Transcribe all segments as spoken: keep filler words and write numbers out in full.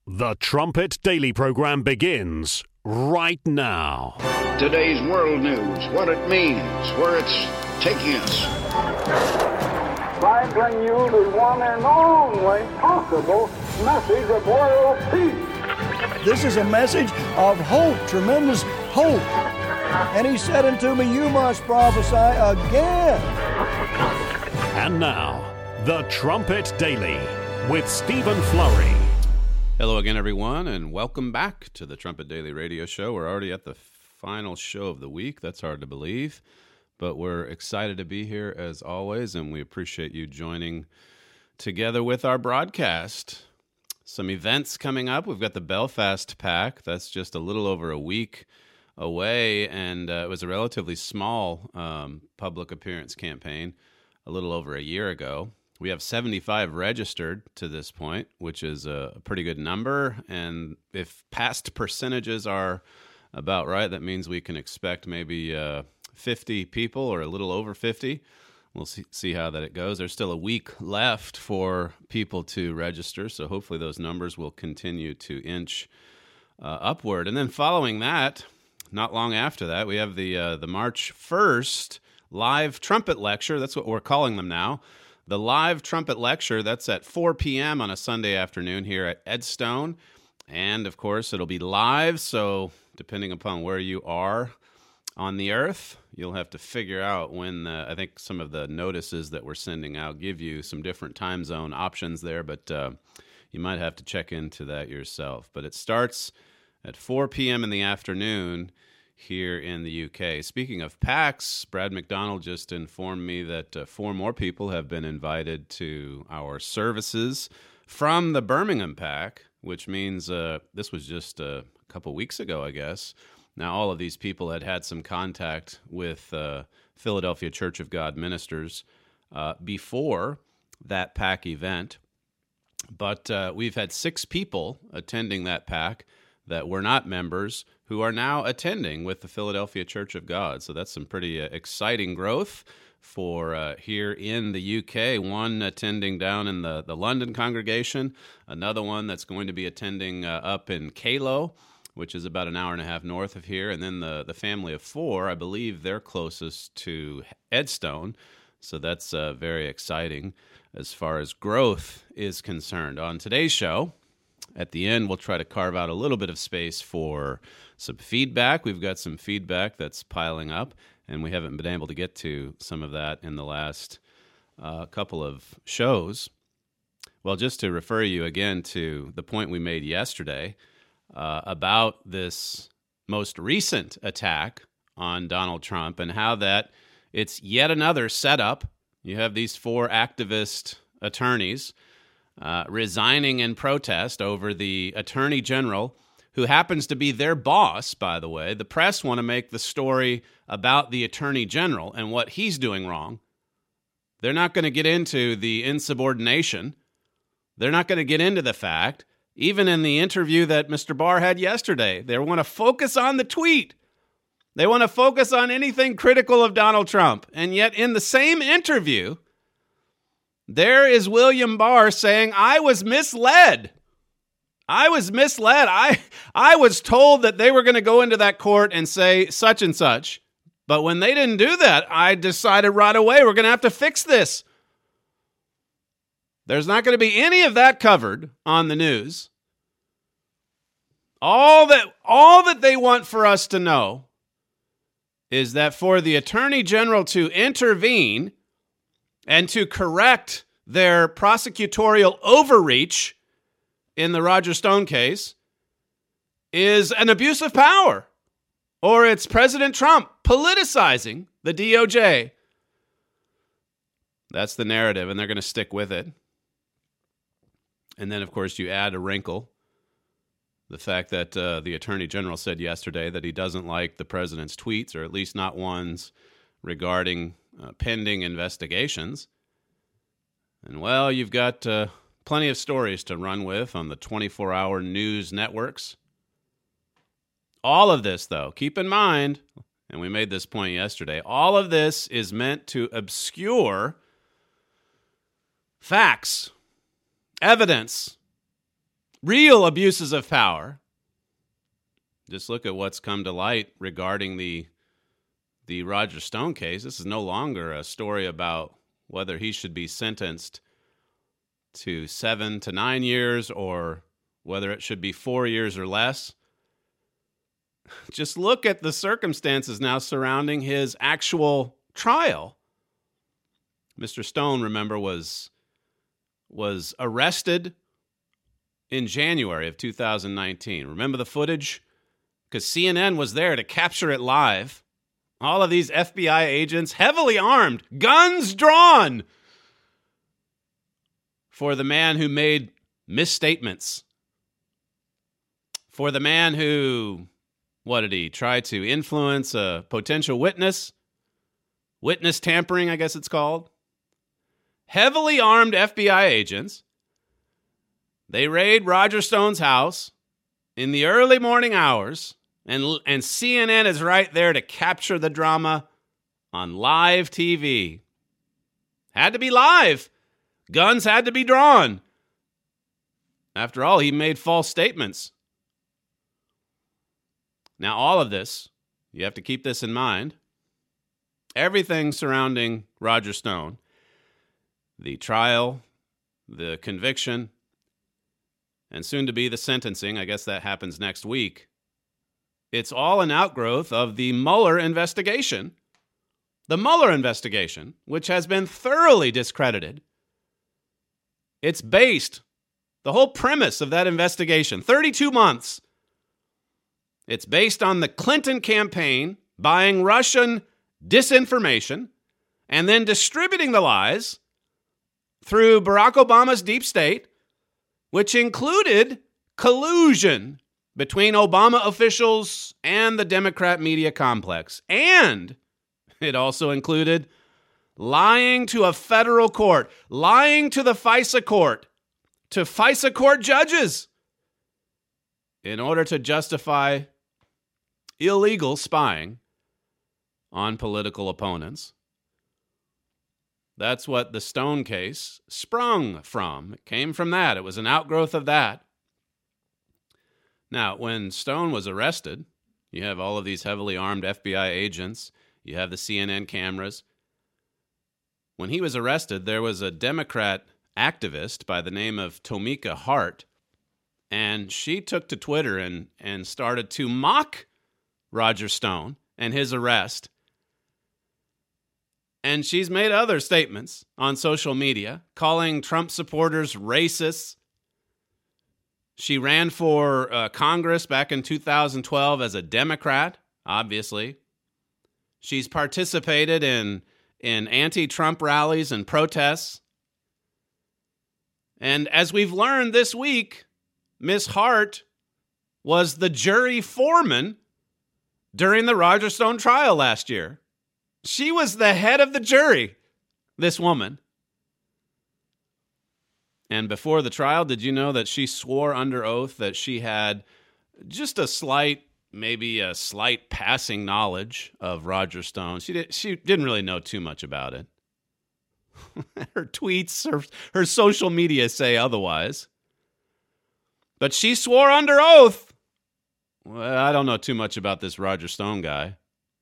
The Trumpet Daily program begins right now. Today's world news, what it means, where it's taking us. I bring you the one and only possible message of world peace. This is a message of hope, tremendous hope. And he said unto me, you must prophesy again. And now, The Trumpet Daily with Stephen Flurry. Hello again, everyone, and welcome back to the Trumpet Daily Radio Show. We're already at the final show of the week. That's hard to believe, but we're excited to be here as always, and we appreciate you joining together with our broadcast. Some events coming up. We've got the Belfast Pack. That's just a little over a week away, and uh, it was a relatively small um, public appearance campaign a little over a year ago. We have seventy-five registered to this point, which is a pretty good number. And if past percentages are about right, that means we can expect maybe uh, fifty people or a little over fifty. We'll see, see how that it goes. There's still a week left for people to register, so hopefully those numbers will continue to inch uh, upward. And then following that, not long after that, we have the uh, the March first live trumpet lecture. That's what we're calling them now. The live trumpet lecture, that's at four p.m. on a Sunday afternoon here at Edstone. And, of course, it'll be live, so depending upon where you are on the earth, you'll have to figure out when, the, I think some of the notices that we're sending out give you some different time zone options there, but uh, you might have to check into that yourself. But it starts at four p.m. in the afternoon here in the U K. Speaking of PACs, Brad McDonald just informed me that uh, four more people have been invited to our services from the Birmingham PAC, which means uh, this was just a couple weeks ago, I guess. Now, all of these people had had some contact with uh, Philadelphia Church of God ministers uh, before that PAC event, but uh, we've had six people attending that PAC that were not members who are now attending with the Philadelphia Church of God. So that's some pretty uh, exciting growth for uh, here in the U K. One attending down in the, the London congregation, another one that's going to be attending uh, up in Calo, which is about an hour and a half north of here, and then the, the family of four, I believe they're closest to Edstone. So that's uh, very exciting as far as growth is concerned. On today's show, at the end, we'll try to carve out a little bit of space for some feedback. We've got some feedback that's piling up, and we haven't been able to get to some of that in the last uh, couple of shows. Well, just to refer you again to the point we made yesterday uh, about this most recent attack on Donald Trump and how that it's yet another setup. You have these four activist attorneys Uh, resigning in protest over the attorney general, who happens to be their boss, by the way. The press want to make the story about the attorney general and what he's doing wrong. They're not going to get into the insubordination. They're not going to get into the fact, even in the interview that Mister Barr had yesterday, they want to focus on the tweet. They want to focus on anything critical of Donald Trump. And yet in the same interview, there is William Barr saying, I was misled. I was misled. I I was told that they were going to go into that court and say such and such. But when they didn't do that, I decided right away we're going to have to fix this. There's not going to be any of that covered on the news. All that, all that they want for us to know is that for the Attorney General to intervene and to correct their prosecutorial overreach in the Roger Stone case is an abuse of power, or it's President Trump politicizing the D O J. That's the narrative, and they're going to stick with it. And then, of course, you add a wrinkle, the fact that uh, the Attorney General said yesterday that he doesn't like the president's tweets, or at least not ones regarding Uh, pending investigations. And, well, you've got uh, plenty of stories to run with on the twenty-four hour news networks. All of this, though, keep in mind, and we made this point yesterday, all of this is meant to obscure facts, evidence, real abuses of power. Just look at what's come to light regarding the the Roger Stone case. This is no longer a story about whether he should be sentenced to seven to nine years or whether it should be four years or less. Just look at the circumstances now surrounding his actual trial. Mister Stone, remember, was was arrested in January of two thousand nineteen. Remember the footage? Because C N N was there to capture it live. All of these F B I agents, heavily armed, guns drawn, for the man who made misstatements. For the man who, what did he, try to influence a potential witness? Witness tampering, I guess it's called. Heavily armed F B I agents. They raid Roger Stone's house in the early morning hours, and, and C N N is right there to capture the drama on live T V. Had to be live. Guns had to be drawn. After all, he made false statements. Now, all of this, you have to keep this in mind. Everything surrounding Roger Stone, the trial, the conviction, and soon to be the sentencing, I guess that happens next week. It's all an outgrowth of the Mueller investigation. The Mueller investigation, which has been thoroughly discredited. It's based, the whole premise of that investigation, thirty-two months, it's based on the Clinton campaign buying Russian disinformation and then distributing the lies through Barack Obama's deep state, which included collusion between Obama officials and the Democrat media complex. And it also included lying to a federal court, lying to the FISA court, to FISA court judges, in order to justify illegal spying on political opponents. That's what the Stone case sprung from. It came from that. It was an outgrowth of that. Now, when Stone was arrested, you have all of these heavily armed F B I agents. You have the C N N cameras. When he was arrested, there was a Democrat activist by the name of Tomika Hart, and she took to Twitter and, and started to mock Roger Stone and his arrest. And she's made other statements on social media, calling Trump supporters racists. She ran for uh, Congress back in two thousand twelve as a Democrat, obviously. She's participated in, in anti-Trump rallies and protests. And as we've learned this week, Miss Hart was the jury foreman during the Roger Stone trial last year. She was the head of the jury, this woman. And before the trial, did you know that she swore under oath that she had just a slight, maybe a slight passing knowledge of Roger Stone? She, did, she didn't really know too much about it. Her tweets, her, her social media say otherwise. But she swore under oath. Well, I don't know too much about this Roger Stone guy.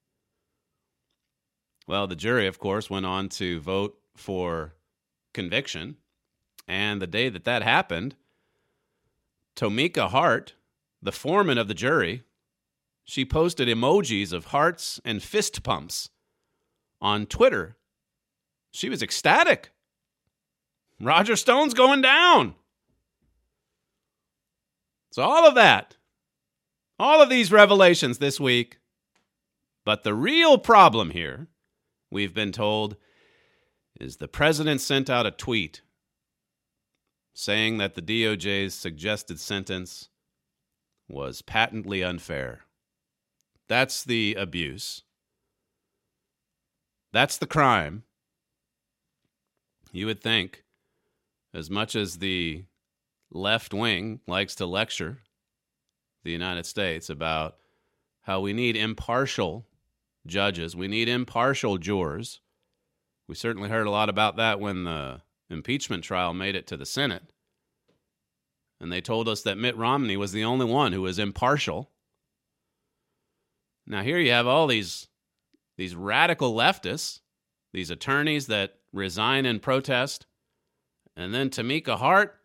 Well, the jury, of course, went on to vote for conviction. And the day that that happened, Tomika Hart, the foreman of the jury, she posted emojis of hearts and fist pumps on Twitter. She was ecstatic. Roger Stone's going down. So all of that, all of these revelations this week. But the real problem here, we've been told, is the president sent out a tweet saying that the D O J's suggested sentence was patently unfair. That's the abuse. That's the crime. You would think, as much as the left wing likes to lecture the United States about how we need impartial judges, we need impartial jurors. We certainly heard a lot about that when the impeachment trial made it to the Senate. And they told us that Mitt Romney was the only one who was impartial. Now here you have all these, these radical leftists, these attorneys that resign in protest. And then Tamika Hart,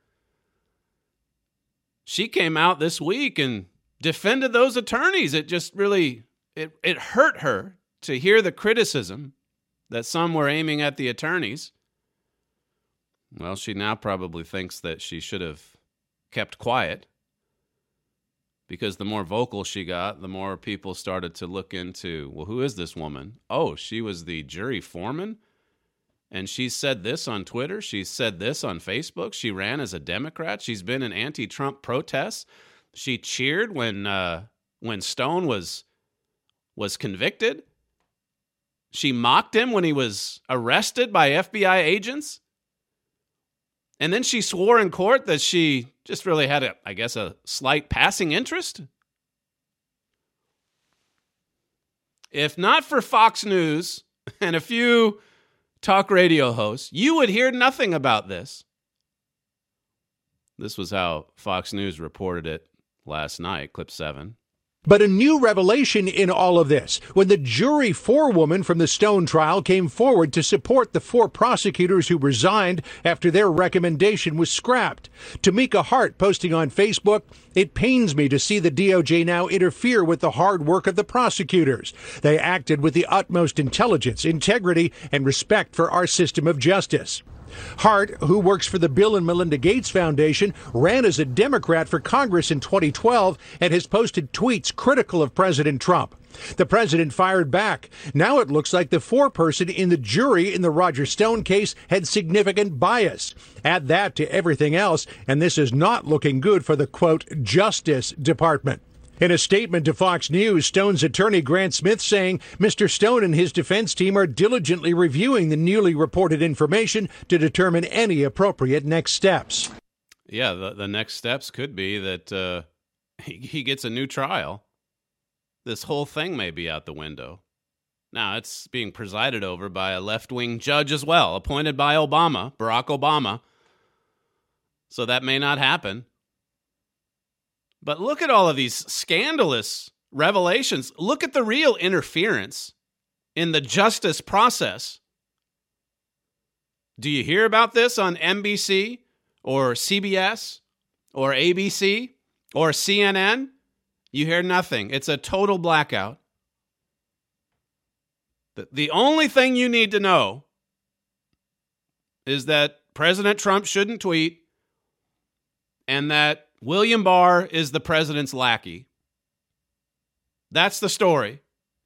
she came out this week and defended those attorneys. It just really, it, it hurt her to hear the criticism that some were aiming at the attorneys. Well, she now probably thinks that she should have kept quiet, because the more vocal she got, the more people started to look into, well, who is this woman? Oh, she was the jury foreman? And she said this on Twitter. She said this on Facebook. She ran as a Democrat. She's been in anti-Trump protests. She cheered when uh, when Stone was was convicted. She mocked him when he was arrested by F B I agents. And then she swore in court that she just really had, a, I guess, a slight passing interest. If not for Fox News and a few talk radio hosts, you would hear nothing about this. This was how Fox News reported it last night, clip seven. But a new revelation in all of this, when the jury forewoman from the Stone trial came forward to support the four prosecutors who resigned after their recommendation was scrapped. Tamika Hart posting on Facebook, "It pains me to see the D O J now interfere with the hard work of the prosecutors. They acted with the utmost intelligence, integrity, and respect for our system of justice." Hart, who works for the Bill and Melinda Gates Foundation, ran as a Democrat for Congress in twenty twelve and has posted tweets critical of President Trump. The president fired back. Now it looks like the foreperson in the jury in the Roger Stone case had significant bias. Add that to everything else, and this is not looking good for the, quote, Justice Department. In a statement to Fox News, Stone's attorney Grant Smith saying Mister Stone and his defense team are diligently reviewing the newly reported information to determine any appropriate next steps. Yeah, the, the next steps could be that uh, he, he gets a new trial. This whole thing may be out the window. Now, it's being presided over by a left-wing judge as well, appointed by Obama, Barack Obama. So that may not happen. But look at all of these scandalous revelations. Look at the real interference in the justice process. Do you hear about this on N B C or C B S or A B C or C N N? You hear nothing. It's a total blackout. The, the only thing you need to know is that President Trump shouldn't tweet and that William Barr is the president's lackey. That's the story.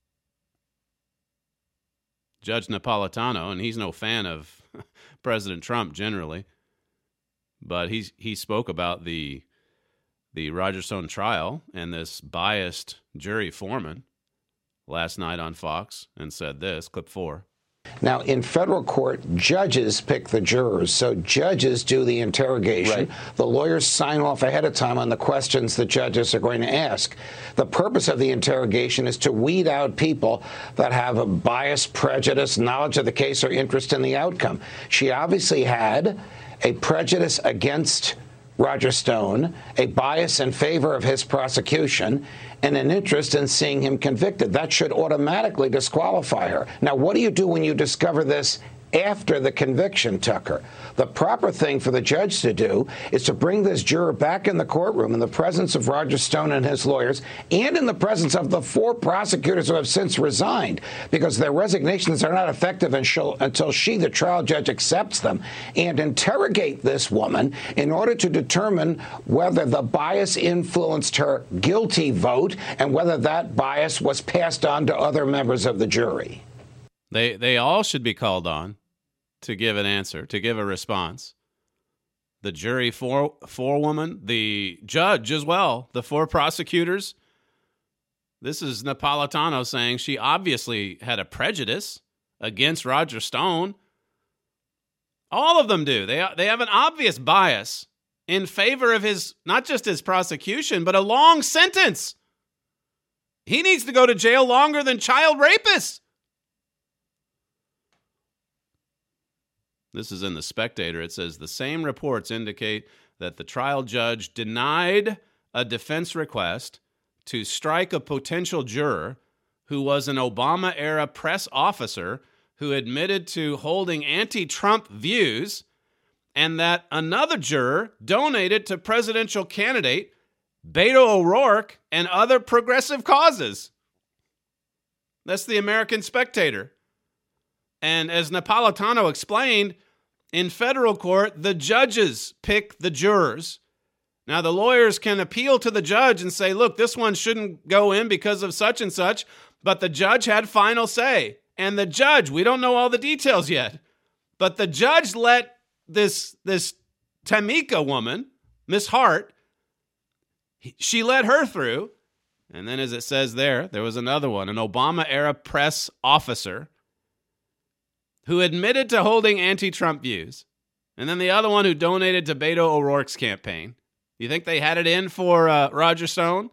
Judge Napolitano, and he's no fan of President Trump generally, but he's, he spoke about the, the Roger Stone trial and this biased jury foreman last night on Fox and said this, clip four. Now, in federal court, judges pick the jurors, so judges do the interrogation. Right. The lawyers sign off ahead of time on the questions the judges are going to ask. The purpose of the interrogation is to weed out people that have a bias, prejudice, knowledge of the case, or interest in the outcome. She obviously had a prejudice against Roger Stone, a bias in favor of his prosecution, and an interest in seeing him convicted. That should automatically disqualify her. Now, what do you do when you discover this after the conviction, Tucker? The proper thing for the judge to do is to bring this juror back in the courtroom in the presence of Roger Stone and his lawyers and in the presence of the four prosecutors who have since resigned, because their resignations are not effective until she, the trial judge, accepts them, and interrogate this woman in order to determine whether the bias influenced her guilty vote and whether that bias was passed on to other members of the jury. They they all should be called on to give an answer, to give a response. The jury for forewoman, the judge as well, the four prosecutors. This is Napolitano saying she obviously had a prejudice against Roger Stone. All of them do. They they have an obvious bias in favor of his, not just his prosecution, but a long sentence. He needs to go to jail longer than child rapists. This is in The Spectator. It says, the same reports indicate that the trial judge denied a defense request to strike a potential juror who was an Obama-era press officer who admitted to holding anti-Trump views, and that another juror donated to presidential candidate Beto O'Rourke and other progressive causes. That's the American Spectator. And as Napolitano explained, in federal court, the judges pick the jurors. Now, the lawyers can appeal to the judge and say, look, this one shouldn't go in because of such and such, but the judge had final say. And the judge, we don't know all the details yet, but the judge let this, this Tamika woman, Miss Hart, she let her through. And then, as it says there, there was another one, an Obama-era press officer who admitted to holding anti-Trump views. And then the other one who donated to Beto O'Rourke's campaign. You think they had it in for uh, Roger Stone?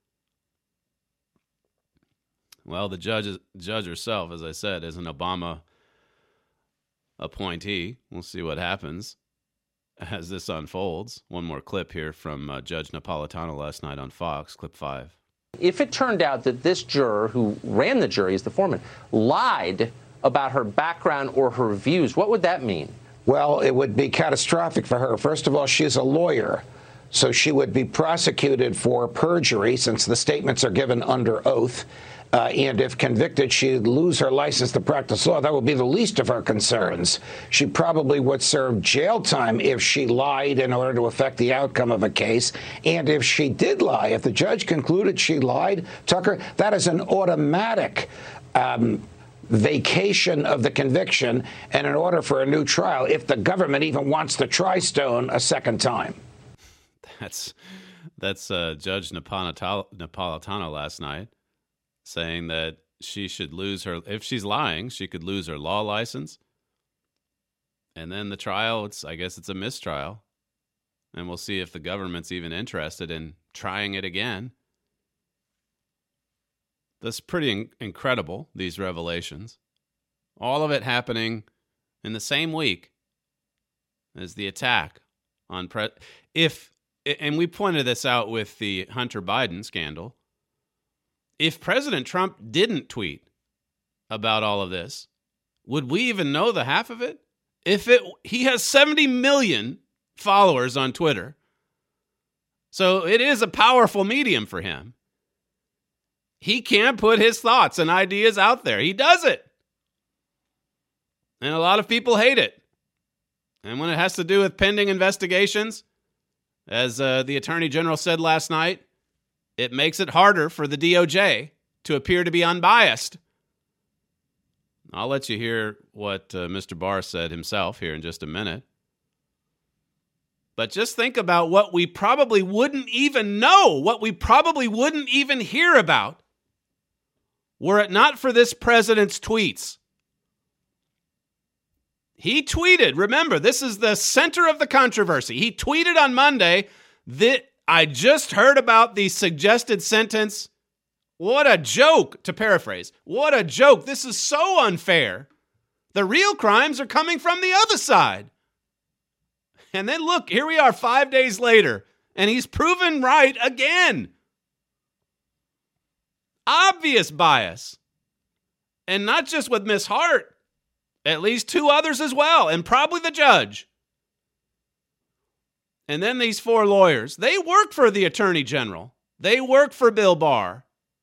Well, the judge, judge herself, as I said, is an Obama appointee. We'll see what happens as this unfolds. One more clip here from uh, Judge Napolitano last night on Fox, clip five. If it turned out that this juror who ran the jury as the foreman lied about her background or her views, what would that mean? Well, it would be catastrophic for her. First of all, she's a lawyer, so she would be prosecuted for perjury since the statements are given under oath. Uh, and if convicted, she'd lose her license to practice law. That would be the least of her concerns. She probably would serve jail time if she lied in order to affect the outcome of a case. And if she did lie, if the judge concluded she lied, Tucker, that is an automatic um, vacation of the conviction and an order for a new trial if the government even wants to try Stone a second time. That's that's uh, Judge Napolitano, Napolitano last night, saying that she should lose her, if she's lying, she could lose her law license. And then the trial, it's I guess it's a mistrial. And we'll see if the government's even interested in trying it again. That's pretty in- incredible, these revelations. All of it happening in the same week as the attack on pre- if and we pointed this out with the Hunter Biden scandal. If President Trump didn't tweet about all of this, would we even know the half of it? If it, he has seventy million followers on Twitter. So it is a powerful medium for him. He can put his thoughts and ideas out there. He does it. And a lot of people hate it. And when it has to do with pending investigations, as uh, the Attorney General said last night, it makes it harder for the D O J to appear to be unbiased. I'll let you hear what uh, Mister Barr said himself here in just a minute. But just think about what we probably wouldn't even know, what we probably wouldn't even hear about, were it not for this president's tweets. He tweeted, remember, this is the center of the controversy. He tweeted on Monday that I just heard about the suggested sentence. What a joke, to paraphrase. What a joke. This is so unfair. The real crimes are coming from the other side. And then look, here we are five days later, and he's proven right again. Obvious bias. And not just with Miss Hart, at least two others as well, and probably the judge. And then these four lawyers, they work for the Attorney General. They work for Bill Barr.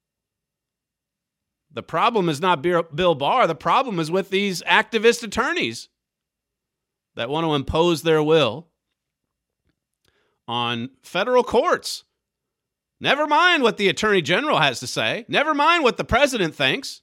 The problem is not Bill Barr. The problem is with these activist attorneys that want to impose their will on federal courts. Never mind what the Attorney General has to say. Never mind what the president thinks.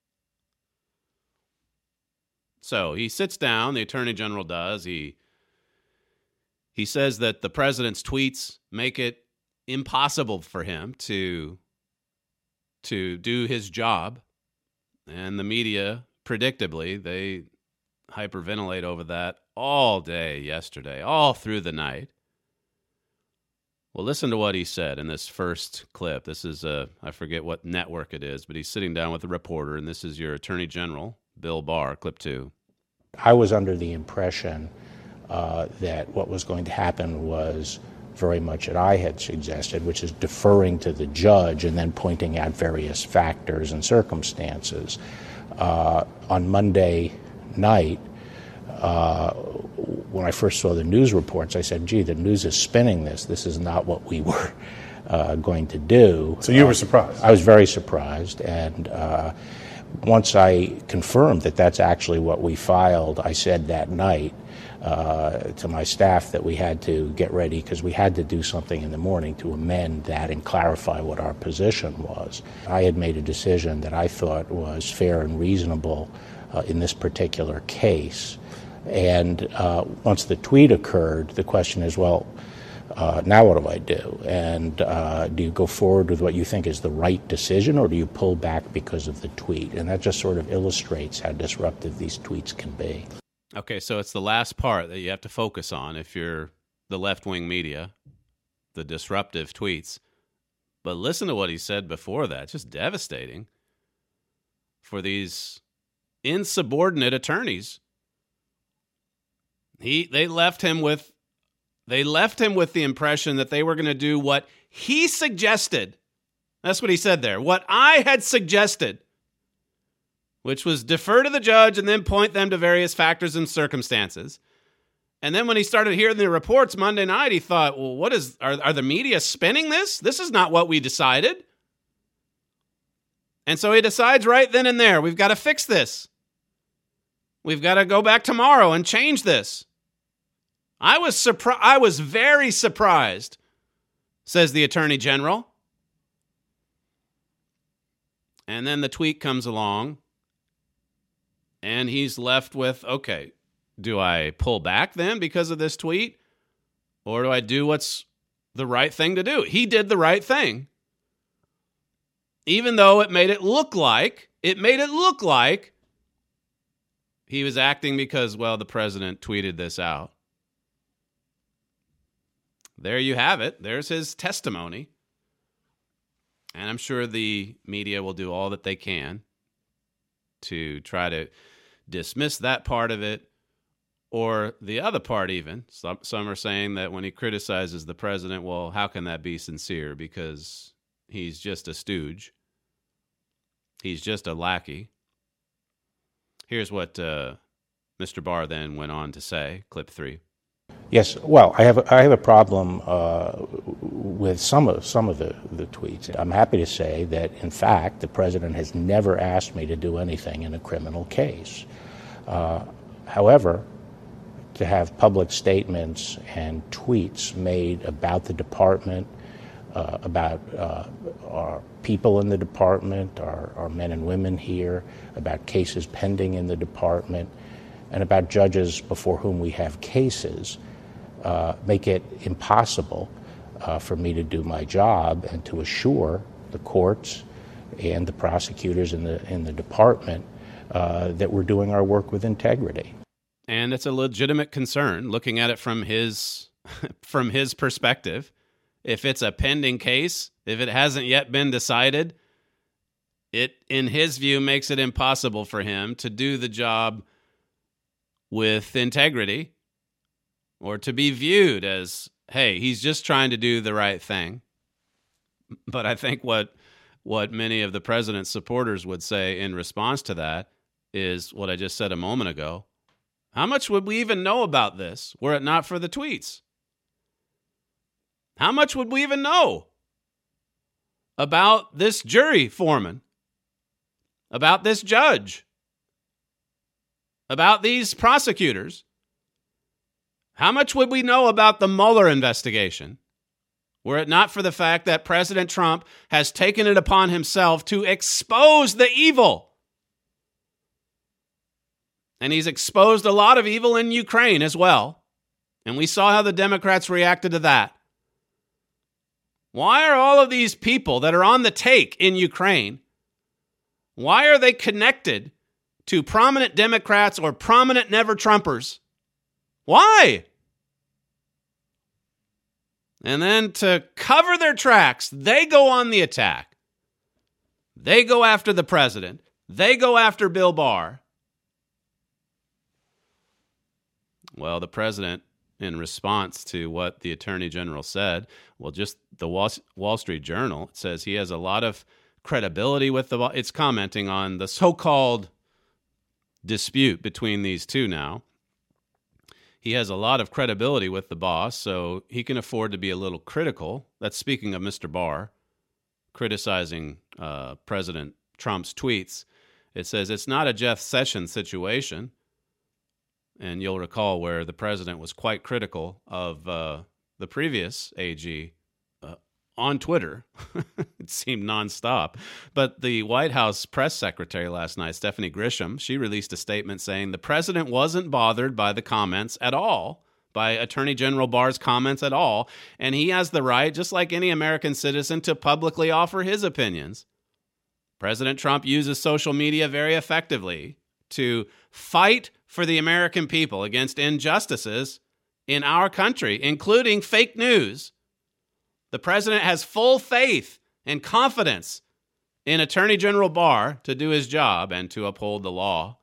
So he sits down, the Attorney General does. He he says that the president's tweets make it impossible for him to, to do his job. And the media, predictably, they hyperventilate over that all day yesterday, all through the night. Well, listen to what he said in this first clip. This is, a, I forget what network it is, but he's sitting down with a reporter, and this is your Attorney General, Bill Barr, clip two. I was under the impression uh, that what was going to happen was very much what I had suggested, which is deferring to the judge and then pointing out various factors and circumstances. Uh, on Monday night, uh, when I first saw the news reports, I said, gee, the news is spinning this. This is not what we were uh, going to do. So you uh, were surprised? I was very surprised. And uh, once I confirmed that that's actually what we filed, I said that night uh, to my staff that we had to get ready because we had to do something in the morning to amend that and clarify what our position was. I had made a decision that I thought was fair and reasonable uh, in this particular case. And uh, once the tweet occurred, the question is, well, uh, now what do I do? And uh, do you go forward with what you think is the right decision, or do you pull back because of the tweet? And that just sort of illustrates how disruptive these tweets can be. Okay, so it's the last part that you have to focus on if you're the left-wing media, the disruptive tweets. But listen to what he said before that. Just devastating for these insubordinate attorneys. He they left him with they left him with the impression that they were going to do what he suggested. That's what he said there. What I had suggested, which was defer to the judge and then point them to various factors and circumstances. And then when he started hearing the reports Monday night, he thought, well, what is are, are the media spinning this? This is not what we decided. And so he decides right then and there, we've got to fix this. We've got to go back tomorrow and change this. I was surprised. I was very surprised, says the Attorney General. And then the tweet comes along, and he's left with, okay, do I pull back then because of this tweet? Or do I do what's the right thing to do? He did the right thing. Even though it made it look like, it made it look like he was acting because, well, the president tweeted this out. There you have it. There's his testimony. And I'm sure the media will do all that they can to try to dismiss that part of it, or the other part even. Some, some are saying that when he criticizes the president, well, how can that be sincere? Because he's just a stooge. He's just a lackey. Here's what uh, Mister Barr then went on to say, clip three. Yes, well, I have a, I have a problem uh, with some of some of the, the tweets. I'm happy to say that, in fact, the president has never asked me to do anything in a criminal case. Uh, however, to have public statements and tweets made about the department, uh, about uh, our people in the department, our, our men and women here, about cases pending in the department, and about judges before whom we have cases, uh, make it impossible uh, for me to do my job and to assure the courts and the prosecutors in the in the department uh, that we're doing our work with integrity. And it's a legitimate concern, looking at it from his from his perspective. If it's a pending case, if it hasn't yet been decided, it, in his view, makes it impossible for him to do the job with integrity, or to be viewed as, hey, he's just trying to do the right thing. But I think what what many of the president's supporters would say in response to that is what I just said a moment ago. How much would we even know about this were it not for the tweets? How much would we even know about this jury foreman, about this judge, about these prosecutors? How much would we know about the Mueller investigation were it not for the fact that President Trump has taken it upon himself to expose the evil? And he's exposed a lot of evil in Ukraine as well. And we saw how the Democrats reacted to that. Why are all of these people that are on the take in Ukraine, why are they connected to prominent Democrats or prominent never-Trumpers? Why? And then to cover their tracks, they go on the attack. They go after the president. They go after Bill Barr. Well, the president, in response to what the attorney general said, well, just the Wall, Wall Street Journal says he has a lot of credibility with the, it's commenting on the so-called dispute between these two now. He has a lot of credibility with the boss, so he can afford to be a little critical. That's speaking of Mister Barr, criticizing uh, President Trump's tweets. It says it's not a Jeff Sessions situation. And you'll recall where the president was quite critical of uh, the previous A G uh, on Twitter. It seemed nonstop. But the White House press secretary last night, Stephanie Grisham, she released a statement saying the president wasn't bothered by the comments at all, by Attorney General Barr's comments at all, and he has the right, just like any American citizen, to publicly offer his opinions. President Trump uses social media very effectively to fight for the American people against injustices in our country, including fake news. The president has full faith and confidence in Attorney General Barr to do his job and to uphold the law.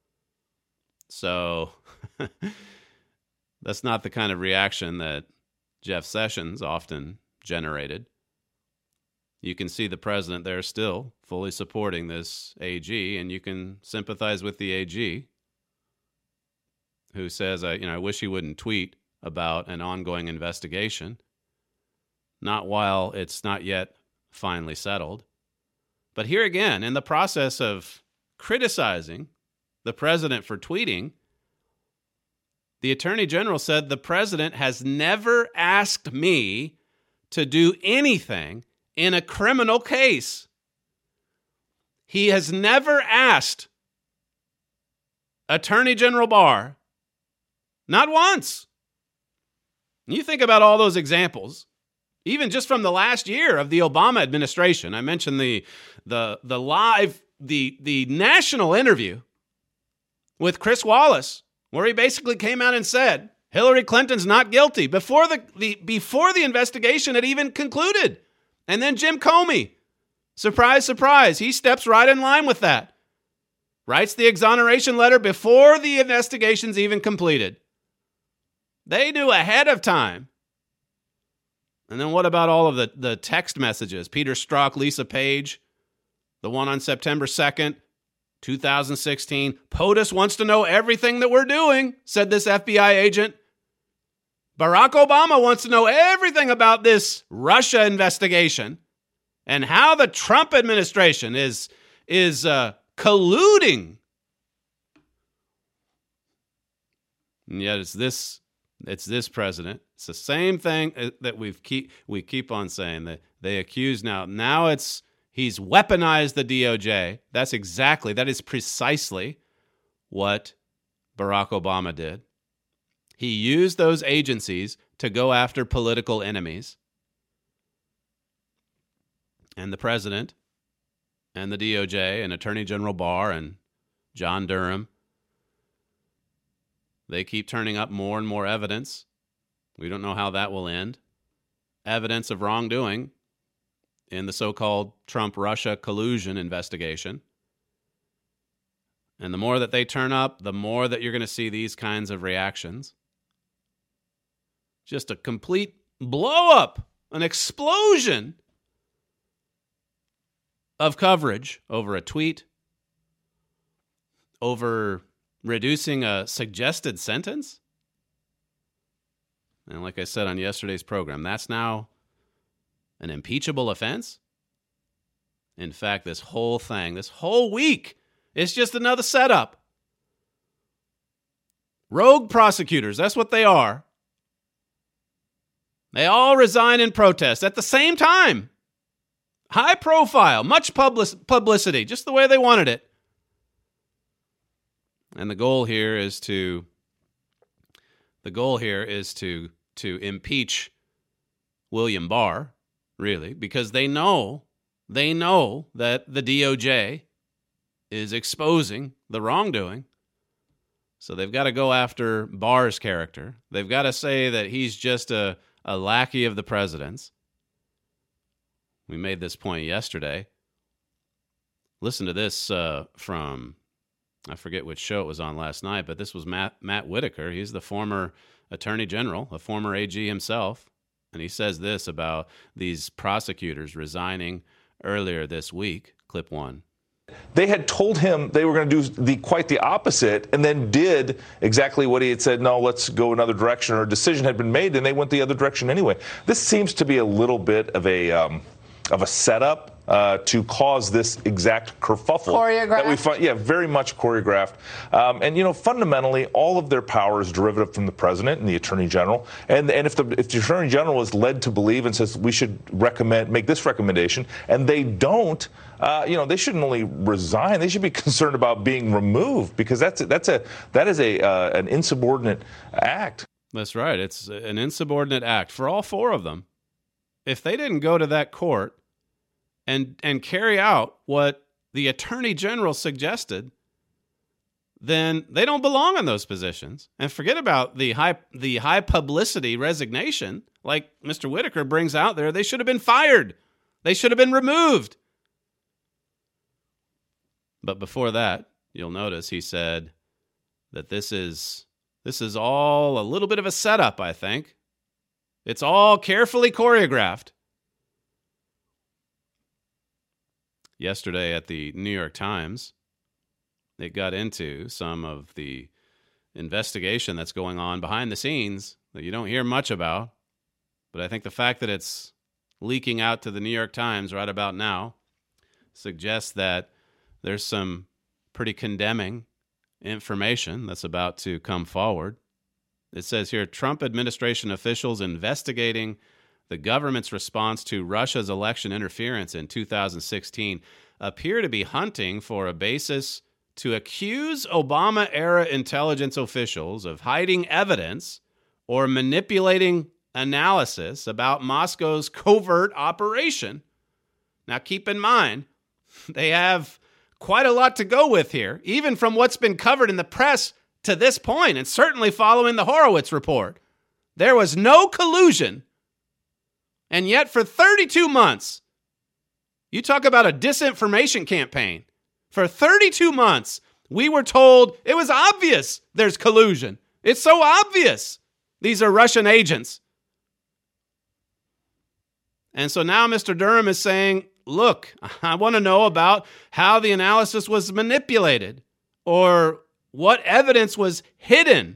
So that's not the kind of reaction that Jeff Sessions often generated. You can see the president there still fully supporting this A G, and you can sympathize with the A G, who says, I, you know, I wish he wouldn't tweet about an ongoing investigation, not while it's not yet finally settled. But here again, in the process of criticizing the president for tweeting, the Attorney General said the president has never asked me to do anything in a criminal case. He has never asked Attorney General Barr, not once. You think about all those examples, even just from the last year of the Obama administration. I mentioned the the the live, the the national interview with Chris Wallace, where he basically came out and said Hillary Clinton's not guilty before the, the before the investigation had even concluded. And then Jim Comey, surprise, surprise, he steps right in line with that. Writes the exoneration letter before the investigation's even completed. They knew ahead of time. And then what about all of the, the text messages? Peter Strzok, Lisa Page, the one on September second, two thousand sixteen. POTUS wants to know everything that we're doing, said this F B I agent. Barack Obama wants to know everything about this Russia investigation and how the Trump administration is, is uh, colluding. And yet it's this it's this president. It's the same thing that we've keep we keep on saying that they accuse now. Now it's he's weaponized the D O J. That's exactly, that is precisely what Barack Obama did. He used those agencies to go after political enemies. And the president and the D O J and Attorney General Barr and John Durham, they keep turning up more and more evidence. We don't know how that will end. Evidence of wrongdoing in the so-called Trump-Russia collusion investigation. And the more that they turn up, the more that you're going to see these kinds of reactions. Just a complete blow-up, an explosion of coverage over a tweet, over reducing a suggested sentence. And like I said on yesterday's program, that's now an impeachable offense. In fact, this whole thing, this whole week, is just another setup. Rogue prosecutors, that's what they are. They all resign in protest at the same time. High profile, much public- publicity, just the way they wanted it. And the goal here is to the goal here is to to impeach William Barr, really, because they know they know that the D O J is exposing the wrongdoing. So they've got to go after Barr's character. They've got to say that he's just a, a lackey of the president's. We made this point yesterday. Listen to this uh, from I forget which show it was on last night, but this was Matt, Matt Whitaker. He's the former attorney general, a former A G himself. And he says this about these prosecutors resigning earlier this week. Clip one. They had told him they were going to do the quite the opposite, and then did exactly what he had said. No, let's go another direction, or a decision had been made, and they went the other direction anyway. This seems to be a little bit of a um, of a setup uh, to cause this exact kerfuffle that we find. Yeah, very much choreographed. Um, and you know, fundamentally, all of their power is derivative from the president and the attorney general. And and if the if the attorney general is led to believe and says we should recommend make this recommendation, and they don't. Uh, you know, they shouldn't only resign; they should be concerned about being removed, because that's that's a that is a uh, an insubordinate act. That's right. It's an insubordinate act for all four of them. If they didn't go to that court and and carry out what the attorney general suggested, then they don't belong in those positions. And forget about the high the high publicity resignation, like Mister Whitaker brings out there. They should have been fired. They should have been removed. But before that, you'll notice he said that this is this is all a little bit of a setup, I think. It's all carefully choreographed. Yesterday at the New York Times, it got into some of the investigation that's going on behind the scenes that you don't hear much about. But I think the fact that it's leaking out to the New York Times right about now suggests that there's some pretty condemning information that's about to come forward. It says here, Trump administration officials investigating the government's response to Russia's election interference in two thousand sixteen appear to be hunting for a basis to accuse Obama-era intelligence officials of hiding evidence or manipulating analysis about Moscow's covert operation. Now, keep in mind, they have quite a lot to go with here, even from what's been covered in the press to this point, and certainly following the Horowitz report. There was no collusion. And yet for thirty-two months, you talk about a disinformation campaign. For thirty-two months, we were told it was obvious there's collusion. It's so obvious. These are Russian agents. And so now Mister Durham is saying, look, I want to know about how the analysis was manipulated or what evidence was hidden.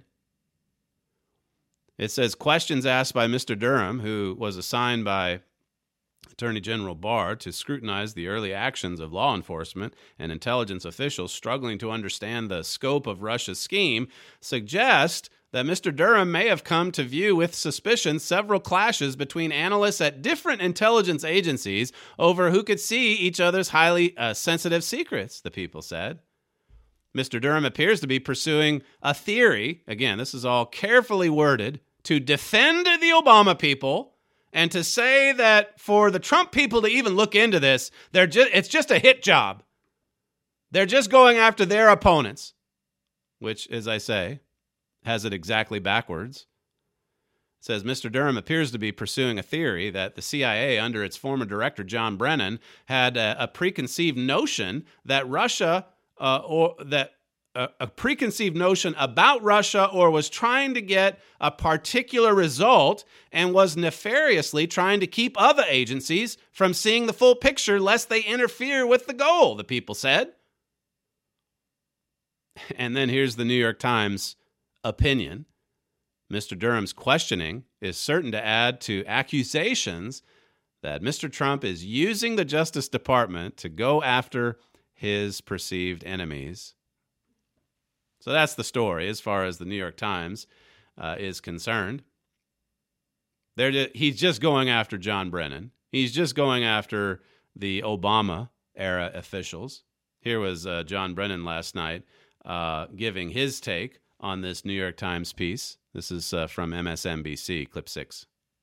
It says questions asked by Mister Durham, who was assigned by Attorney General Barr to scrutinize the early actions of law enforcement and intelligence officials struggling to understand the scope of Russia's scheme, suggest that Mister Durham may have come to view with suspicion several clashes between analysts at different intelligence agencies over who could see each other's highly uh, sensitive secrets, the people said. Mister Durham appears to be pursuing a theory, again, this is all carefully worded, to defend the Obama people and to say that for the Trump people to even look into this, they're just, it's just a hit job. They're just going after their opponents, which, as I say, has it exactly backwards. It says Mister Durham appears to be pursuing a theory that the C I A, under its former director John Brennan, had a, a preconceived notion that Russia, uh, or that uh, a preconceived notion about Russia, or was trying to get a particular result and was nefariously trying to keep other agencies from seeing the full picture lest they interfere with the goal, the people said. And then here's the New York Times opinion. Mister Durham's questioning is certain to add to accusations that Mister Trump is using the Justice Department to go after his perceived enemies. So that's the story as far as the New York Times uh, is concerned. They're just, he's just going after John Brennan. He's just going after the Obama-era officials. Here was uh, John Brennan last night uh, giving his take on this New York Times piece. This is uh, from M S N B C, clip six.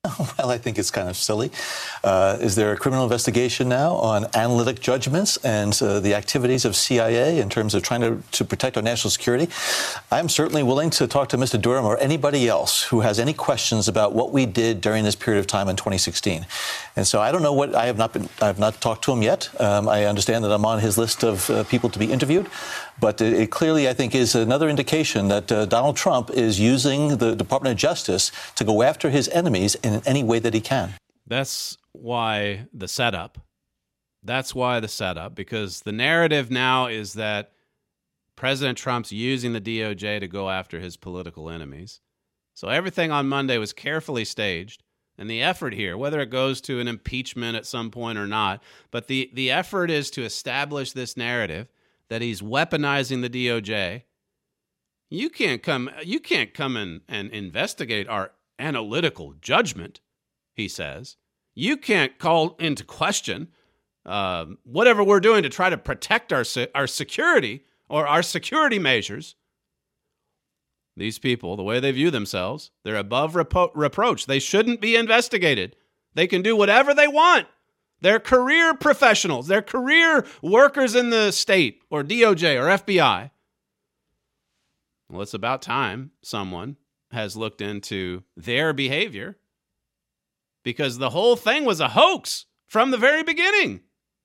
Well, I think it's kind of silly. Uh, is there a criminal investigation now on analytic judgments and uh, the activities of C I A in terms of trying to, to protect our national security? I'm certainly willing to talk to Mister Durham or anybody else who has any questions about what we did during this period of time in twenty sixteen. And so I don't know what I have not been. I have not talked to him yet. Um, I understand that I'm on his list of uh, people to be interviewed, but it, it clearly, I think, is another indication that uh, Donald Trump is using the Department of Justice to go after his enemies in any way that he can. That's why the setup. That's why the setup, because the narrative now is that President Trump's using the D O J to go after his political enemies. So everything on Monday was carefully staged. And the effort here, whether it goes to an impeachment at some point or not, but the, the effort is to establish this narrative that he's weaponizing the D O J. You can't come, you can't come and, and investigate our analytical judgment, he says. You can't call into question uh, whatever we're doing to try to protect our our security or our security measures. These people, the way they view themselves, they're above repro- reproach. They shouldn't be investigated. They can do whatever they want. They're career professionals. They're career workers in the state or D O J or F B I. Well, it's about time someone has looked into their behavior, because the whole thing was a hoax from the very beginning.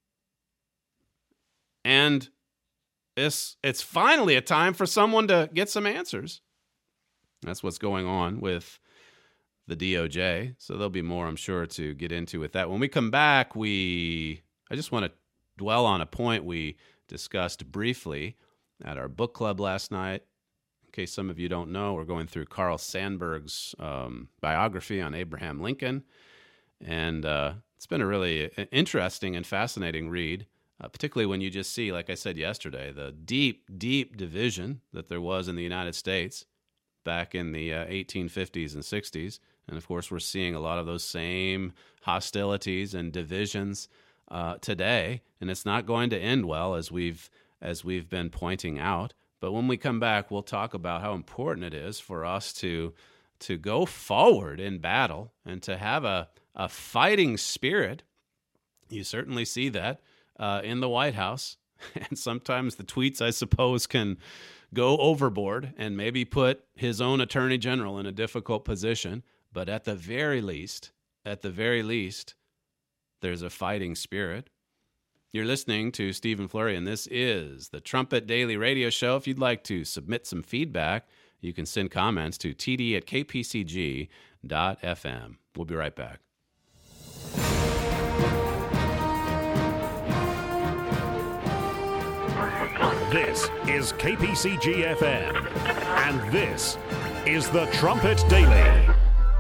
And it's, it's finally a time for someone to get some answers. That's what's going on with the D O J. So there'll be more, I'm sure, to get into with that. When we come back, we I just want to dwell on a point we discussed briefly at our book club last night. In case some of you don't know, we're going through Carl Sandburg's um, biography on Abraham Lincoln. And uh, it's been a really interesting and fascinating read, uh, particularly when you just see, like I said yesterday, the deep, deep division that there was in the United States back in the uh, eighteen fifties and sixties. And, of course, we're seeing a lot of those same hostilities and divisions uh, today. And it's not going to end well, as we've as we've been pointing out. But when we come back, we'll talk about how important it is for us to to go forward in battle and to have a, a fighting spirit. You certainly see that uh, in the White House. And sometimes the tweets, I suppose, can go overboard and maybe put his own attorney general in a difficult position. But at the very least, at the very least, there's a fighting spirit. You're listening to Stephen Flurry, and this is the Trumpet Daily Radio Show. If you'd like to submit some feedback, you can send comments to t d at k p c g dot f m. We'll be right back. This is K P C G F M, and this is the Trumpet Daily.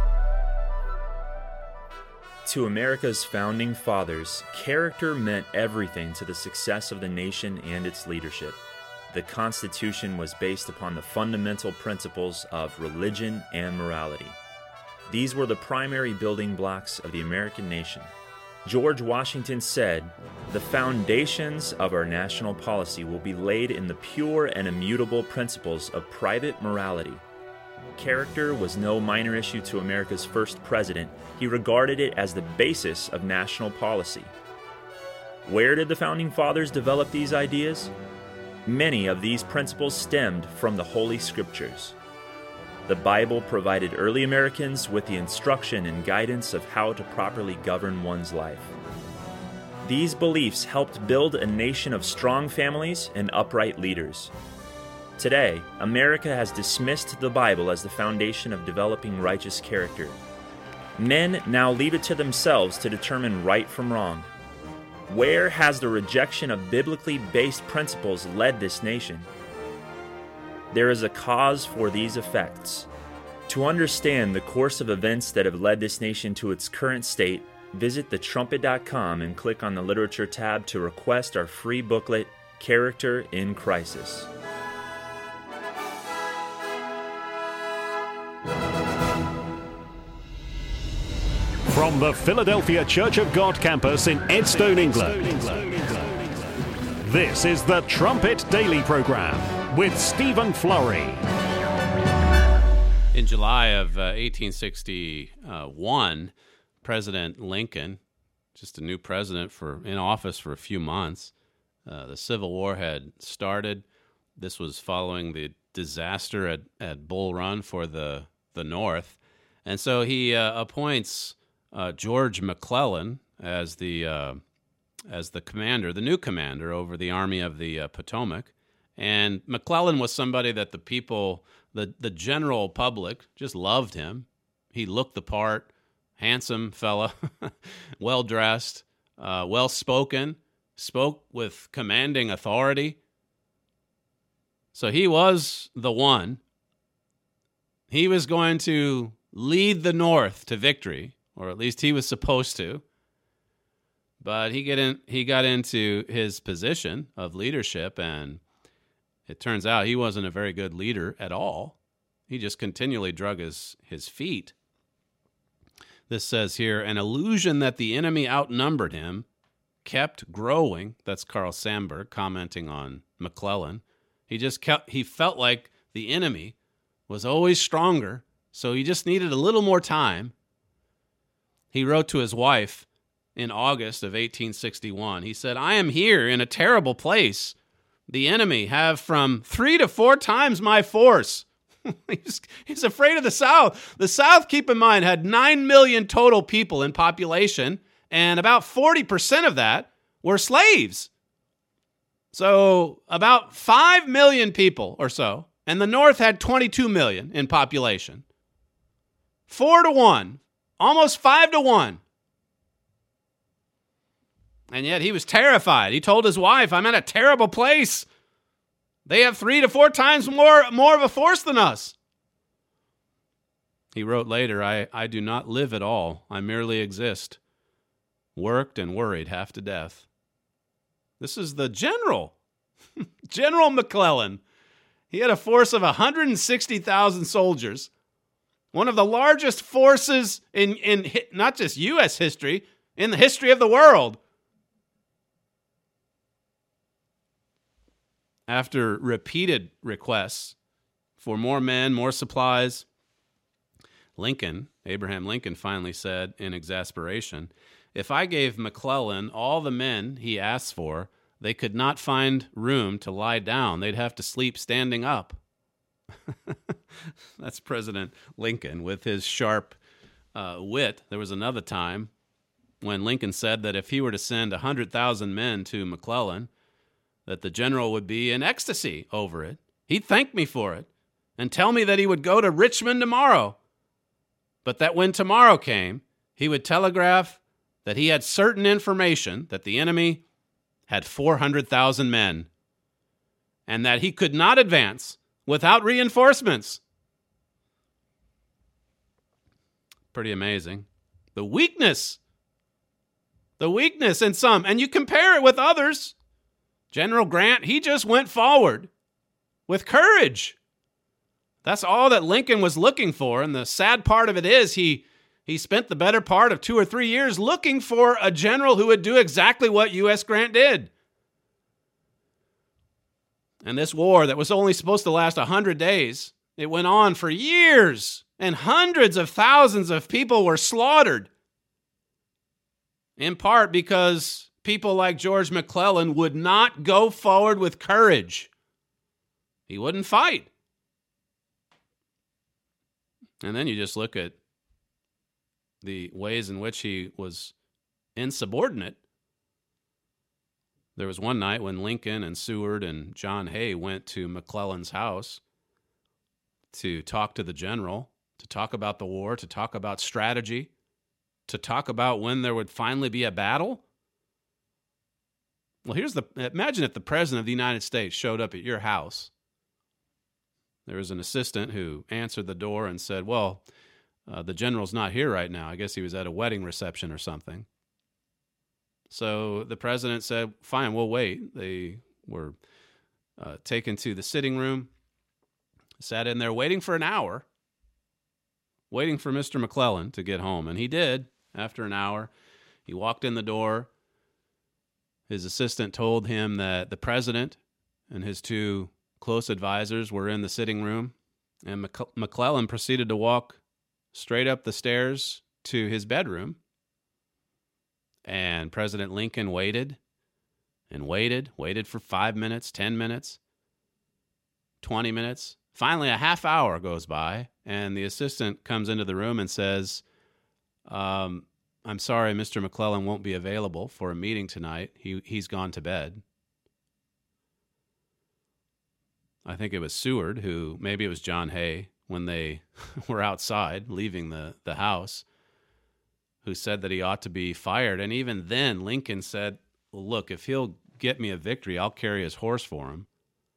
To America's founding fathers, character meant everything to the success of the nation and its leadership. The Constitution was based upon the fundamental principles of religion and morality. These were the primary building blocks of the American nation. George Washington said, "The foundations of our national policy will be laid in the pure and immutable principles of private morality." Character was no minor issue to America's first president. He regarded it as the basis of national policy. Where did the Founding Fathers develop these ideas? Many of these principles stemmed from the Holy Scriptures. The Bible provided early Americans with the instruction and guidance of how to properly govern one's life. These beliefs helped build a nation of strong families and upright leaders. Today, America has dismissed the Bible as the foundation of developing righteous character. Men now leave it to themselves to determine right from wrong. Where has the rejection of biblically based principles led this nation? There is a cause for these effects. To understand the course of events that have led this nation to its current state, visit the trumpet dot com and click on the Literature tab to request our free booklet, Character in Crisis. From the Philadelphia Church of God campus in Edstone, England, this is the Trumpet Daily Program with Stephen Flurry. In July of uh, eighteen sixty-one, President Lincoln, just a new president for in office for a few months, uh, the Civil War had started. This was following the disaster at, at Bull Run for the, the North. And so he uh, appoints uh, George McClellan as the uh, as the commander, the new commander over the Army of the uh, Potomac. And McClellan was somebody that the people, the, the general public, just loved him. He looked the part, handsome fella, well-dressed, uh, well-spoken, spoke with commanding authority. So he was the one. He was going to lead the North to victory, or at least he was supposed to. But he get in, he got into his position of leadership, and it turns out he wasn't a very good leader at all. He just continually drug his, his feet. This says here, an illusion that the enemy outnumbered him kept growing. That's Carl Sandburg commenting on McClellan. He just kept, he felt like the enemy was always stronger, so he just needed a little more time. He wrote to his wife in August of eighteen sixty-one. He said, I am here in a terrible place. The enemy have from three to four times my force. he's, he's afraid of the South. The South, keep in mind, had nine million total people in population, and about forty percent of that were slaves. So about five million people or so, and the North had twenty-two million in population. Four to one, almost five to one. And yet he was terrified. He told his wife, I'm in a terrible place. They have three to four times more, more of a force than us. He wrote later, I, I do not live at all. I merely exist. Worked and worried half to death. This is the general, General McClellan. He had a force of one hundred sixty thousand soldiers. One of the largest forces in, in not just U S history, in the history of the world. After repeated requests for more men, more supplies, Lincoln, Abraham Lincoln, finally said in exasperation, if I gave McClellan all the men he asked for, they could not find room to lie down. They'd have to sleep standing up. That's President Lincoln with his sharp uh, wit. There was another time when Lincoln said that if he were to send one hundred thousand men to McClellan, that the general would be in ecstasy over it. He'd thank me for it and tell me that he would go to Richmond tomorrow. But that when tomorrow came, he would telegraph that he had certain information that the enemy had four hundred thousand men and that he could not advance without reinforcements. Pretty amazing. The weakness. The weakness in some. And you compare it with others. General Grant, he just went forward with courage. That's all that Lincoln was looking for. And the sad part of it is he, he spent the better part of two or three years looking for a general who would do exactly what U S Grant did. And this war that was only supposed to last one hundred days, it went on for years, and hundreds of thousands of people were slaughtered. In part because people like George McClellan would not go forward with courage. He wouldn't fight. And then you just look at the ways in which he was insubordinate. There was one night when Lincoln and Seward and John Hay went to McClellan's house to talk to the general, to talk about the war, to talk about strategy, to talk about when there would finally be a battle. Well, here's the, imagine if the President of the United States showed up at your house. There was an assistant who answered the door and said, well, uh, the general's not here right now. I guess he was at a wedding reception or something. So the president said, fine, we'll wait. They were uh, taken to the sitting room, sat in there waiting for an hour, waiting for Mister McClellan to get home. And he did. After an hour, he walked in the door. His assistant told him that the president and his two close advisors were in the sitting room And Mc- McClellan proceeded to walk straight up the stairs to his bedroom. And President Lincoln waited and waited, waited for five minutes, ten minutes, twenty minutes. Finally, a half hour goes by, and the assistant comes into the room and says, um, I'm sorry, Mister McClellan won't be available for a meeting tonight. He, he's gone to bed. I think it was Seward who, maybe it was John Hay, when they were outside leaving the, the house, who said that he ought to be fired. And even then, Lincoln said, well, look, if he'll get me a victory, I'll carry his horse for him.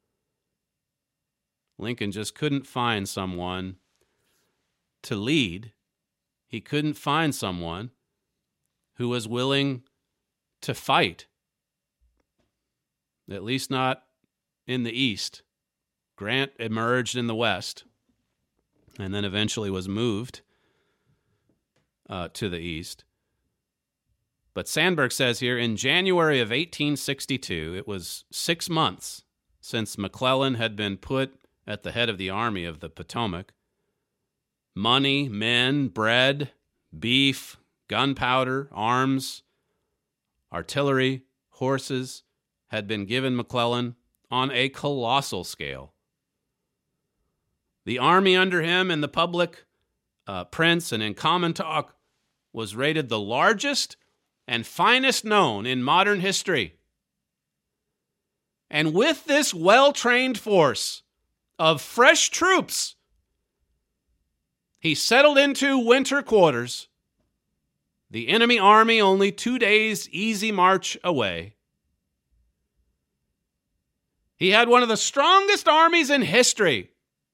Lincoln just couldn't find someone to lead. He couldn't find someone who was willing to fight, at least not in the East. Grant emerged in the West and then eventually was moved uh, to the East. But Sandberg says here, in January of eighteen sixty-two, it was six months since McClellan had been put at the head of the Army of the Potomac. Money, men, bread, beef, gunpowder, arms, artillery, horses had been given McClellan on a colossal scale. The army under him in the public uh, prints and in common talk was rated the largest and finest known in modern history. And with this well-trained force of fresh troops, he settled into winter quarters, the enemy army only two days' easy march away. He had one of the strongest armies in history.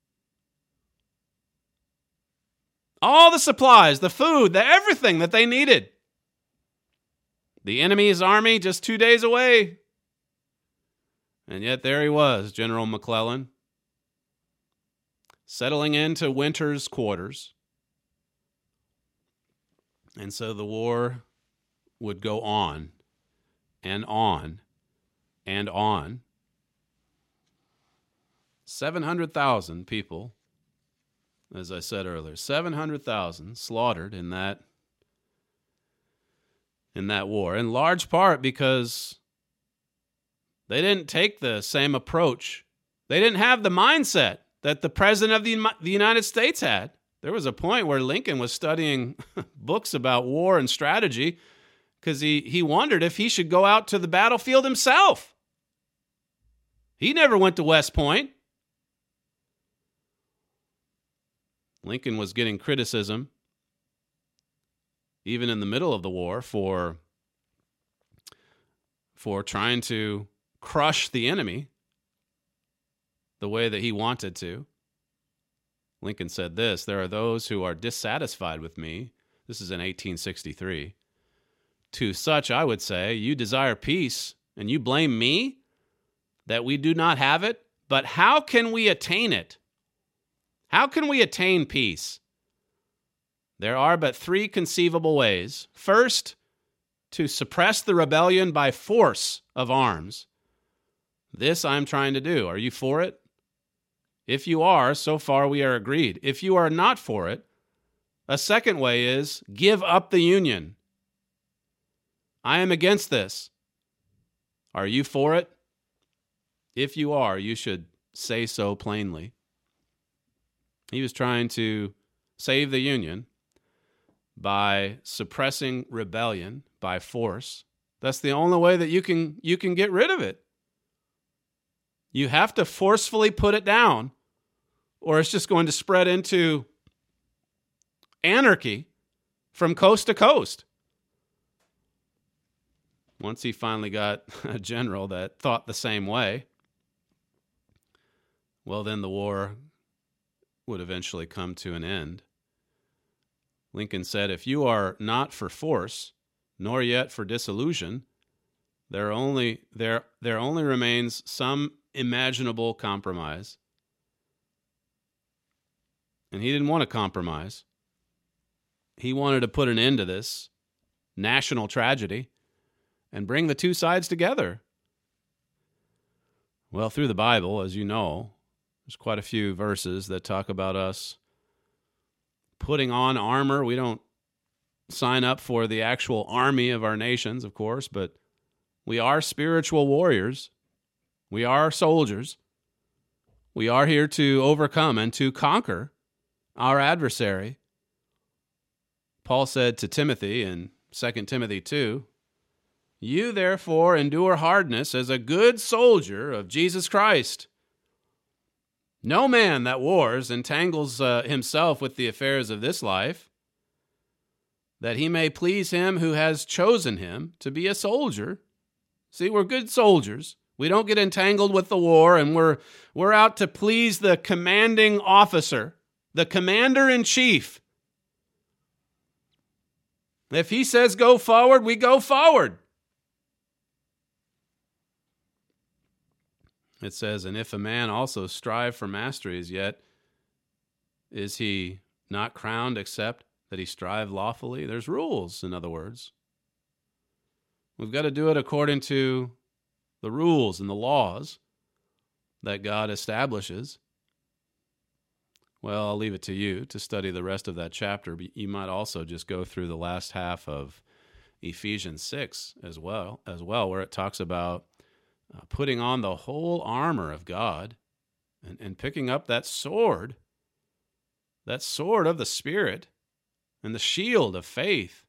All the supplies, the food, the everything that they needed. The enemy's army just two days away. And yet there he was, General McClellan, settling into winter's quarters. And so the war would go on and on and on. seven hundred thousand people, as I said earlier, seven hundred thousand slaughtered in that in that war, in large part because they didn't take the same approach. They didn't have the mindset that the President of the, the United States had. There was a point where Lincoln was studying books about war and strategy because he, he wondered if he should go out to the battlefield himself. He never went to West Point. Lincoln was getting criticism, even in the middle of the war, for, for trying to crush the enemy the way that he wanted to. Lincoln said this, there are those who are dissatisfied with me. This is in eighteen sixty-three. To such, I would say, you desire peace, and you blame me that we do not have it? But how can we attain it? How can we attain peace? There are but three conceivable ways. First, to suppress the rebellion by force of arms. This I'm trying to do. Are you for it? If you are, so far we are agreed. If you are not for it, a second way is give up the Union. I am against this. Are you for it? If you are, you should say so plainly. He was trying to save the Union by suppressing rebellion by force. That's the only way that you can you can get rid of it. You have to forcefully put it down, or it's just going to spread into anarchy from coast to coast. Once he finally got a general that thought the same way, well, then the war would eventually come to an end. Lincoln said, if you are not for force, nor yet for dissolution, there only there there only remains some imaginable compromise. And he didn't want to compromise. He wanted to put an end to this national tragedy and bring the two sides together. Well, through the Bible, as you know, There's quite a few verses that talk about us putting on armor. We don't sign up for the actual army of our nations, of course, but we are spiritual warriors. We are soldiers. We are here to overcome and to conquer our adversary. Paul said to Timothy in Second Timothy two, "You therefore endure hardness as a good soldier of Jesus Christ. No man that wars entangles uh, himself with the affairs of this life, that he may please him who has chosen him to be a soldier." See, we're good soldiers. We don't get entangled with the war, and we're we're out to please the commanding officer, the commander-in-chief. If he says go forward, we go forward. It says, "And if a man also strive for masteries, yet is he not crowned except that he strive lawfully?" There's rules, in other words. We've got to do it according to the rules and the laws that God establishes. Well, I'll leave it to you to study the rest of that chapter, but you might also just go through the last half of Ephesians six as well, as well, where it talks about uh, putting on the whole armor of God and, and picking up that sword, that sword of the Spirit, and the shield of faith.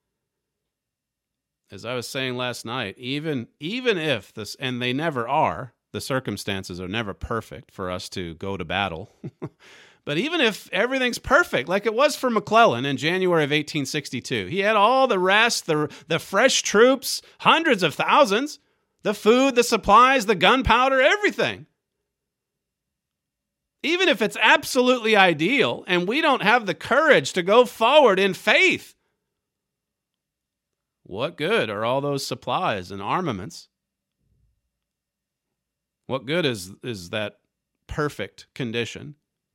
As I was saying last night, even even if this, and they never are, the circumstances are never perfect for us to go to battle. But even if everything's perfect, like it was for McClellan in January of eighteen sixty-two, he had all the rest, the, the fresh troops, hundreds of thousands, the food, the supplies, the gunpowder, everything. Even if it's absolutely ideal and we don't have the courage to go forward in faith, what good are all those supplies and armaments? What good is, is that perfect condition?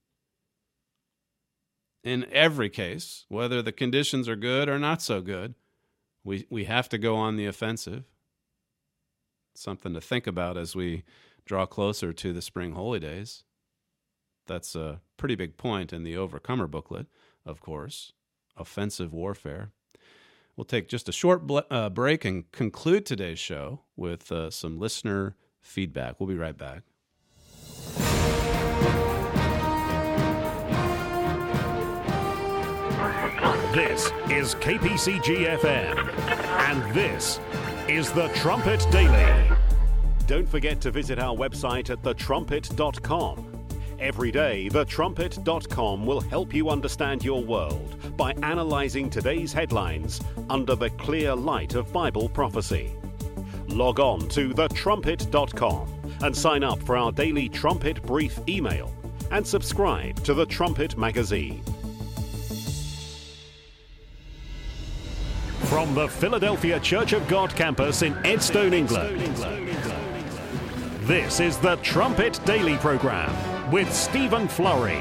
In every case, whether the conditions are good or not so good, we, we have to go on the offensive. Something to think about as we draw closer to the spring holy days. That's a pretty big point in the Overcomer booklet, of course, offensive warfare. We'll take just a short ble- uh, break and conclude today's show with uh, some listener feedback. We'll be right back. This is K P C G F M, and this is The Trumpet Daily. Don't forget to visit our website at the trumpet dot com. Every day, the trumpet dot com will help you understand your world by analyzing today's headlines under the clear light of Bible prophecy. Log on to the trumpet dot com and sign up for our daily Trumpet Brief email and subscribe to the Trumpet magazine. From the Philadelphia Church of God campus in Edstone, England, this is the Trumpet Daily Program with Stephen Flurry.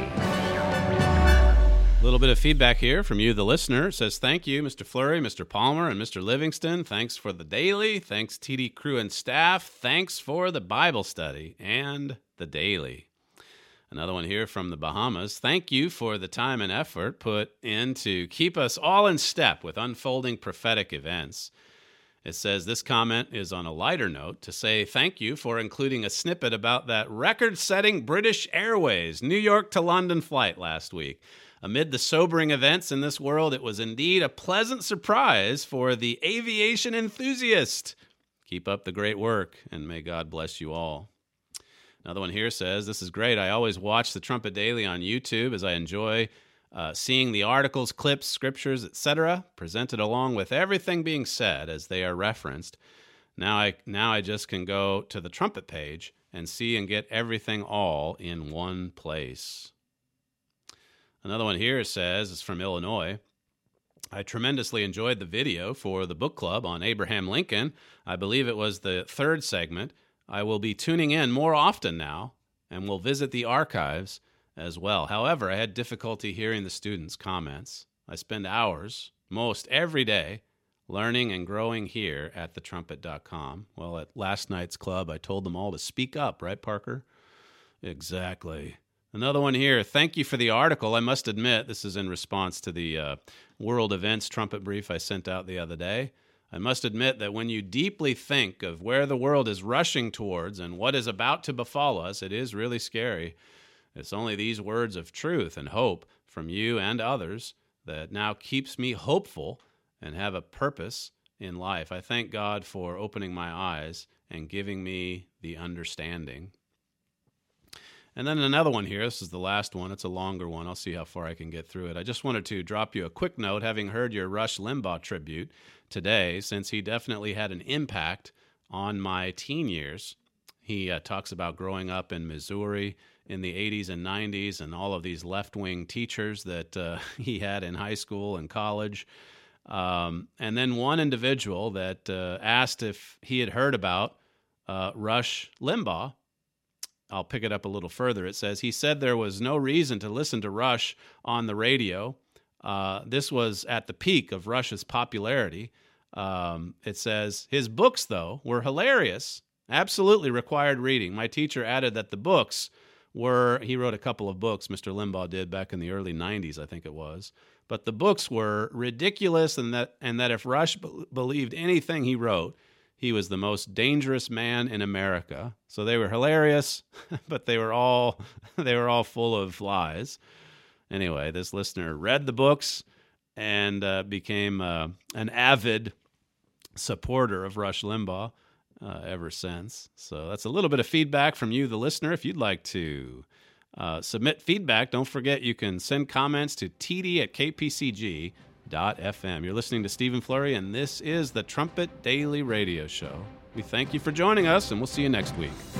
A little bit of feedback here from you, the listener. It says, thank you, Mister Flurry, Mister Palmer, and Mister Livingston. Thanks for the daily. Thanks, T D crew and staff. Thanks for the Bible study and the daily. Another one here from the Bahamas. Thank you for the time and effort put in to keep us all in step with unfolding prophetic events. It says this comment is on a lighter note to say thank you for including a snippet about that record-setting British Airways New York to London flight last week. Amid the sobering events in this world, it was indeed a pleasant surprise for the aviation enthusiast. Keep up the great work, and may God bless you all. Another one here says, this is great. I always watch the Trumpet Daily on YouTube as I enjoy Uh, seeing the articles, clips, scriptures, et cetera, presented along with everything being said as they are referenced. Now I now I just can go to the Trumpet page and see and get everything all in one place. Another one here says, it's from Illinois. I tremendously enjoyed the video for the book club on Abraham Lincoln. I believe it was the third segment. I will be tuning in more often now and will visit the archives as well. However, I had difficulty hearing the students' comments. I spend hours, most every day, learning and growing here at the trumpet dot com. Well, at last night's club, I told them all to speak up, right, Parker? Exactly. Another one here. Thank you for the article. I must admit, this is in response to the uh, world events trumpet brief I sent out the other day. I must admit that when you deeply think of where the world is rushing towards and what is about to befall us, it is really scary. It's only these words of truth and hope from you and others that now keeps me hopeful and have a purpose in life. I thank God for opening my eyes and giving me the understanding. And then another one here. This is the last one. It's a longer one. I'll see how far I can get through it. I just wanted to drop you a quick note, having heard your Rush Limbaugh tribute today, since he definitely had an impact on my teen years. He uh, talks about growing up in Missouri in the eighties and nineties and all of these left-wing teachers that uh, he had in high school and college. Um, and then one individual that uh, asked if he had heard about uh, Rush Limbaugh. I'll pick it up a little further. It says, he said there was no reason to listen to Rush on the radio. Uh, this was at the peak of Rush's popularity. Um, it says, his books, though, were hilarious, absolutely required reading. My teacher added that the books were, he wrote a couple of books, Mister Limbaugh did, back in the early nineties, I think it was. But the books were ridiculous, and that, and that if Rush be- believed anything he wrote, he was the most dangerous man in America. So they were hilarious, but they were all they were all full of lies. Anyway, this listener read the books and uh, became uh, an avid supporter of Rush Limbaugh uh, ever since. So that's a little bit of feedback from you, the listener. If you'd like to uh, submit feedback, don't forget you can send comments to t d at k p c g dot f m. You're listening to Stephen Flurry, and this is the Trumpet Daily Radio Show. We thank you for joining us, and we'll see you next week.